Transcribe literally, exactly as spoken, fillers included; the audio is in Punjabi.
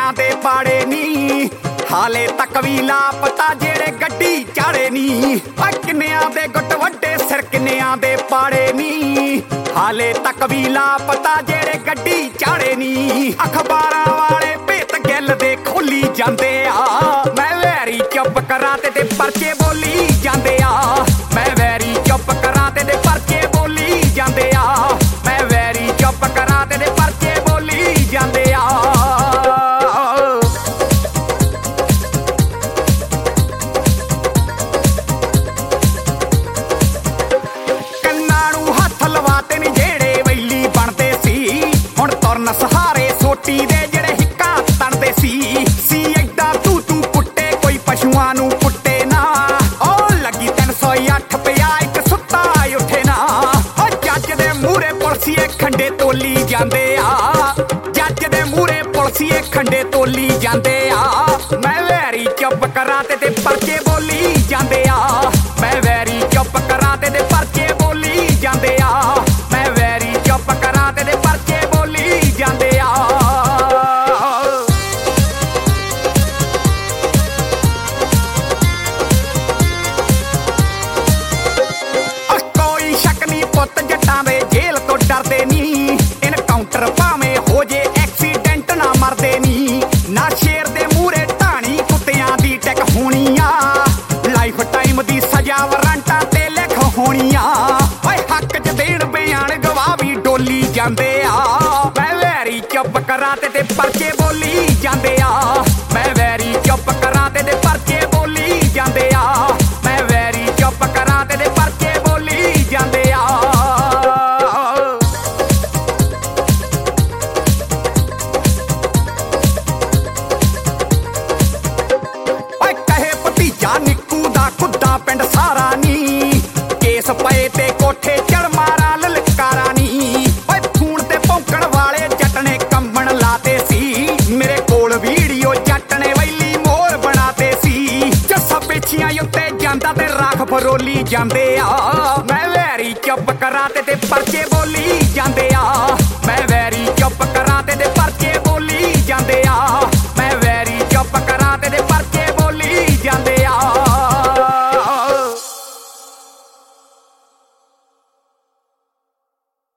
ਕਿੰਨਿਆਂ ਦੇ ਪਾੜੇ ਨੀ ਹਾਲੇ ਤੱਕ ਵੀ ਲਾਪਤਾ ਜਿਹੜੇ ਗੱਡੀ ਚਾੜੇ ਨੀ ਆ ਕਿੰਨਿਆਂ ਦੇ ਗੁੱਟ ਵੱਡੇ ਸਿਰ ਕਿੰਨਿਆਂ ਦੇ ਪਾੜੇ ਨੀ ਹਾਲੇ ਤੱਕ ਵੀ ਲਾਪਤਾ ਜਿਹੜੇ ਗੱਡੀ ਚਾੜੇ ਨੀ ਅਖਬਾਰਾਂ ਵਾਲੇ ਭੇਤ ਗਿੱਲ ਦੇ ਖੋਲੀ ਜਾਂਦੇ ਆ ਮੈਂ ਵੈਰੀ ਚੁੱਪ ਕਰਾਂ ਤੇ ਤੇ ਪਰਚੇ ਬੋਲੀ ਜਾਂਦੇ ਆ ਮੈਂ ਵੈਰੀ ਚੁੱਪ ਕਰਾਂ ਤੇ ਤੇ ਪਰਚੇ ਬੋਲੀ ਜਾਂਦੇ ਆ ਮੈਂ ਵੈਰੀ ਚੁੱਪ ਕਰਾਂ ਤੇ ਤੇ ਪਰਚੇ ਬੋਲੀ ਜਾਂਦੇ ਆ ਸਹਾਰੇ ਸੋਟੀ ਦੇ ਜਿਹੜੇ ਹਿੱਕਾਂ ਤਣਦੇ ਸੀ ਸੀ ਐਡਾ ਤੂੰ ਤੂੰ ਪੁੱਟੇ ਕੋਈ ਪਸ਼ੂਆਂ ਨੂੰ ਪੁੱਟੇ ਨਾ ਉਹ ਲੱਗੀ ਤਿੰਨ ਸੌ ਅੱਠ ਪਿਆ ਇੱਕ ਸੁੱਤਾ ਉੱਠੇ ਨਾ ਉਹ ਜੱਜ ਦੇ ਮੂਹਰੇ ਪੁਲਸੀਏ ਖੰਡੇ ਤੋਲੀ ਜਾਂਦੇ ਆ ਜੱਜ ਦੇ ਮੂਹਰੇ ਪੁਲਸੀਏ ਖੰਡੇ ਤੋਲੀ ਜਾਂਦੇ ਆ ਮੈਂ ਵੈਰੀ ਚੁੱਪ ਕਰਾਂ ਤੇ ਤੇ ਪਰਚੇ ਬੋਲੀ ਜਾਂਦੇ ਆ ਮੈਂ ਵੈਰੀ ਚੁੱਪ ਕਰਾਂ ਤੇ ਤੇ ਪਰਚੇ ਬੋਲੀ ਜਾਂਦੇ ਆ ਮੈਂ ਵੈਰੀ ਚੁੱਪ ਕਰਾਂ ਤੇ ਤੇ ਪਰਚੇ ਬੋਲੀ ਜਾਂਦੇ ਆ ਕੋਈ ਸ਼ੱਕ ਨਹੀਂ ਪੁੱਤ ਜੱਟਾਂ ਦੇ ਜੇਲ੍ਹ ਤੋਂ ਡਰਦੇ ਨੀ ਇਨਕਾਊਂਟਰ ਭਾਵੇਂ ਹੋ ਜੇ ਐਕਸੀਡੈਂਟ ਨਾ ਮਰਦੇ ਨੀ ਨਾ ਸ਼ੇਰ ਦੇ ਮੂਹਰੇ ਢਾਣੀ ਕੁੱਤਿਆਂ ਦੀ ਟਿਕ ਹੋਣੀ ਆ ਲਾਈਫ ਟਾਈਮ ਦੀ ਸਜ਼ਾ ਵਾਰੰਟਾਂ ਤੇ ਲਿਖ ਹੋਣੀ ਆ ਓਏ ਹੱਕ ਚ ਦੇਣ ਬਿਆਨ ਗਵਾਹ ਵੀ ਡੋਲੀ ਜਾਂਦੇ ਆ ਮੈਂ ਵੈਰੀ ਚੁੱਪ ਕਰਾਂ ਤੇ ਤੇ ਪਰਚੇ ਬੋਲੀ ਜਾਂਦੇ ਆ ਮੈਂ ਵੈਰੀ ਚੁੱਪ ਕਰਾਂ ਤੇ ਤੇ ਪਰਚੇ ਬੋਲੀ ਜਾਂਦੇ ਆ ਮੈਂ ਵੈਰੀ ਚੁੱਪ ਕਰਾਂ ਤੇ ਤੇ ਪਰਚੇ ਬੋਲੀ ਜਾਂਦੇ ਆ ਓਏ ਕਹੇ ਭਤੀਜਾ ਨਿੱਕੂ ਦਾ ਕੁੱਦਾ ਪਿੰਡ ਸਾਰਾ ਨੀ ਕੇਸ ਪਏ ਤੇ ਕੋਠੇ ਚੜ ਮਾਰਾ ਲਲਕਾਰਾ ਨੀ ਓਏ ਫੋਨ ਤੇ ਭੌਂਕਣ ਵਾਲੇ ਜੱਟ ਨੇ ਕੰਬਣ ਲਾਤੇ ਸੀ ਮੇਰੇ ਕੋਲ ਵੀਡੀਓ ਜੱਟ ਨੇ ਵੈਲੀ ਮੋਰ ਬਣਾਤੇ ਸੀ ਜੱਸਾ ਪੇਛੀਆਂ ਉੱਤੇ ਜਾਂਦਾ ਤੇ ਰਾਖ ਫਰੋਲੀ ਜਾਂਦੇ ਆ ਮੈਂ ਵੈਰੀ ਚੁੱਪ ਕਰਾਂ ਤੇ ਤੇ ਪਰਚੇ ਬੋਲੀ ਜਾਂਦੇ ਆ